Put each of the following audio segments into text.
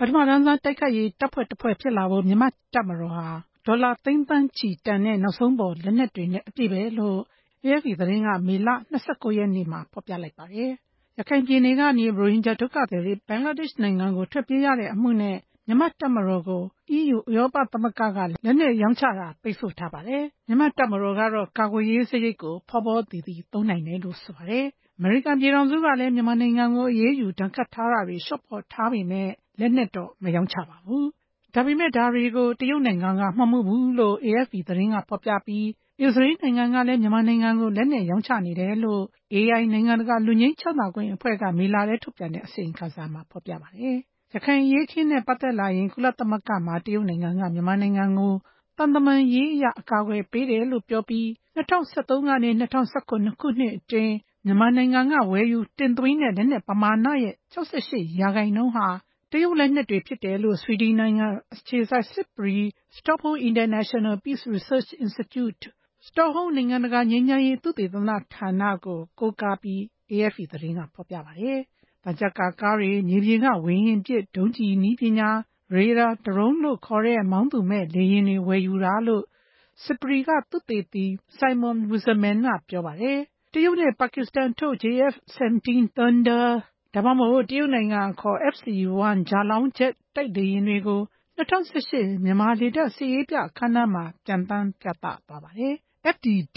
ထမတန်းစားတိုက်ခိုက်ရေးတပ်ဖွဲ့တစ်ဖွဲ့ဖြစ်လာဖို့မြန်မာတပ်မတော်ဟာဒေါ်လာသိန်းသန်းချီတန်တဲ့နောက်ဆုံးပေါ်လက်နက်တွေနဲ့အပြည့်ပဲလို့ AFP သတင်းကမေလ29ရက်နေ့မှာဖော်ပြလိုက်ပါတယ်။ရခိုင်ပြည်နယ်ကနေရိုဟင်ဂျာဒုက္ခသည်တွေဘင်္ဂလားဒေ့ရှ်နိုင်ငံကိုထွက်ပြေးရတဲ့အမှုနဲ့မြန်မာတပ်မတော်ကို EU ဥရောပသမဂ္ဂကလက်နက်ရောင်းချတာပိတ်ဆို့ထားပါတယ်။မြန်မာတပ်မတော်ကတော့ကာကွယ်ရေးစရိတ်ကိုဖောဖောတည်တည်သုံးနိုင်တယ်လို့ဆိုပါတယ်။အမေရိကန်ပြည်ထောင်စုကလည်းမြန်မာနိုင်ငံကိုအရေးယူဒဏ်ခတ်ထားတာတွေလျှော့ပေါ့ထားပေမဲ့လက်နက်တော့မရောင်းချပါဘူး။ဒါပေမဲ့ဒါတွေကိုတရုတ်နိုင်ငံကမမှုဘူးလို့ AFP သတင်းကဖော်ပြပြီးအစ္စရေးနိုင်ငံကလည်းမြန်မာနိုင်ငံကိုလက်နက်ရောင်းချနေတယ်လို့ AI နိုင်ငံတကာလူငြိမ်းချမ်းသာခွင့်အဖွဲ့ကမေလထဲထုတ်ပြန်တဲ့အစီရင်ခံစာမှာဖော်ပြပါတယ်။ရခိုင်အရေးအခင်းနဲ့ပတ်သက်လာရင်ကုလသမဂ္ဂမှာတရုတ်နိုင်ငံကမြန်မာနိုင်ငံကိုသံတမန်ရေးအရအကာအကွယ်ပေးတယ်လို့ပြောပြီး2013ကနေ2019ခုနှစ်အတွင်းမြန်မာနိုင်ငံကဝယ်ယူတင်သွင်းတဲ့လက်နက်ပမာဏရဲ့68%ဟာတရုတ်လက်နက်တွေဖြစ်တယ်လို့ဆွီဒင်နိုင်ငံအခြေစိုက် SIPRI Stockholm International Peace Research Institute စတော့ဟုမ်းနိုင်ငံတကာငြိမ်းချမ်းရေးသုတေသနဌာနကိုကိုးကားပြီး AFP သတင်းကဖော်ပြပါတယ်။သံချပ်ကာကားတွေမြေပြင်ကဝေဟင်ပစ်ဒုံးကျည်နည်းပညာရေဒါဒရုန်းလို့ခေါ်တဲ့မောင်းသူမဲ့လေယာဉ်တွေဝယ်ယူတာလို့ SIPRI ကသုတေသီ Simon Wieserman ကပြောပါတယ်။တရုတ်နဲ့ပါကစ္စတန်ထုတ် JF-17 Thunder ဒါမှမဟုတ်တရုတ်နိုင်ငံအခေါ် FC-1 ဂျာလောင်းဂျက်တိုက်လေယာဉ်တွေကို2018မြန်မာလေတပ်စစ်ရေးပြအခမ်းအနားမှာပျံသန်းပြသသွားပါတယ်။ FDD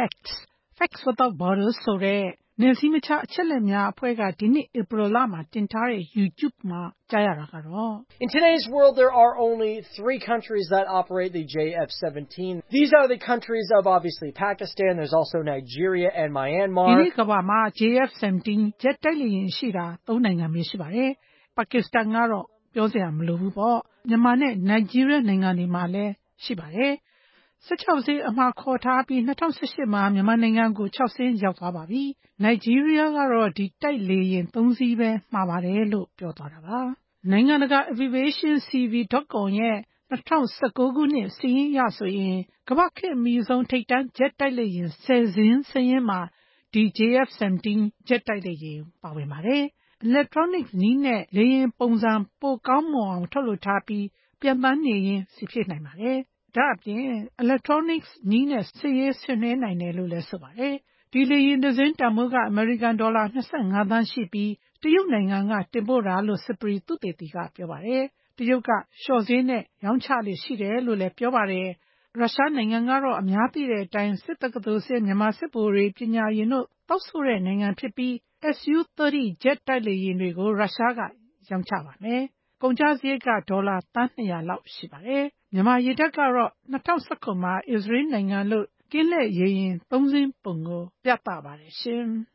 Facts Without Borders ဆိုတဲ့နယ်စည်းမခြားအချက်အလက်များအဖွဲ့ကဒီနှစ်ဧပြီလမှာတင်ထားတဲ့ YouTube မှာကြားရတာကတော့ In today's world there are only 3 countries that operate the JF-17. These are the countries of obviously Pakistan, there's also Nigeria and ဒီ Myanmar. နေ့ကမ္ဘာမှာ JF-17 ဂျက်တိုက်လေယာဉ်ရှိတာ3နိုင်ငံပဲရှိပါတယ်။ပါကစ္စတန်ကတော့ပြောစရာမလိုဘူးပေါ့။မြန်မာနဲ့နိုင်ဂျီးရီးယားနိုင်ငံတွေမှာလည်းရှိပါတယ်။16စင်းအမှာခေါ်ထားပြီး2018မှာမြန်မာနိုင်ငံကို6စင်းရောက်သွားပါပြီ။နိုင်ဂျီးရီးယားကတော့ဒီတိုက်လေယာဉ်3စီးပဲမှာပါတယ်လို့ပြောသွားတာပါ။နိုင်ငံတကာ aviationcv.com ရဲ့2019ခုနှစ်စာရင်းအရဆိုရင်ကမ္ဘာခေတ်အမီဆုံးထိပ်တန်းဂျက်တိုက်လေယာဉ်10စင်းစာရင်းမှာဒီ JF-17 ဂျက်တိုက်လေယာဉ်ပါဝင်ပါတယ်။ Electronic နည်းနဲ့လေယာဉ်ပုံစံပိုကောင်းမွန်အောင်ထုတ်လုပ်ထားပြီးပျံသန်းနေရင်းဆီဖြစ်နိုင်ပါတယ်။ဒါအပြင် Electronic နည်းနဲ့စစ်ရေးဆင်နွှဲနိုင်တယ်လို့လည်းဆိုပါတယ်။ဒီလေယာဉ်တစ်စင်းတန်ဖိုးကအမေရိကန်ဒေါ်လာ25သန်းရှိပြီးတရုတ်နိုင်ငံကတင်ပို့တာလို့ SIPRI သုတေသီကပြောပါတယ်။တရုတ်ကလျှော့ဈေးနဲ့ရောင်းချလေ့ရှိတယ်လို့လည်းပြောပါတယ်။ရုရှားနိုင်ငံကတော့အများသိတဲ့အတိုင်းစစ်တက္ကသိုလ်ဆင်းမြန်မာစစ်ဗိုလ်တွေပညာရည်တို့တောက်ဆိုတဲ့နိုင်ငံဖြစ်ပြီး Su-30 ဂျက်တိုက်လေယာဉ်တွေကိုရုရှားကရောင်းချပါမယ်။ကုန်ကျစရိတ်ကဒေါ်လာသန်း200လောက်ရှိပါတယ်။မြန်မာရေတပ်ကတော့2019မှာအစ္စရေးနိုင်ငံလို့ကင်းလှည့်ရေယာဉ်3စင်းပုံကိုပြသပါတယ်ရှင်။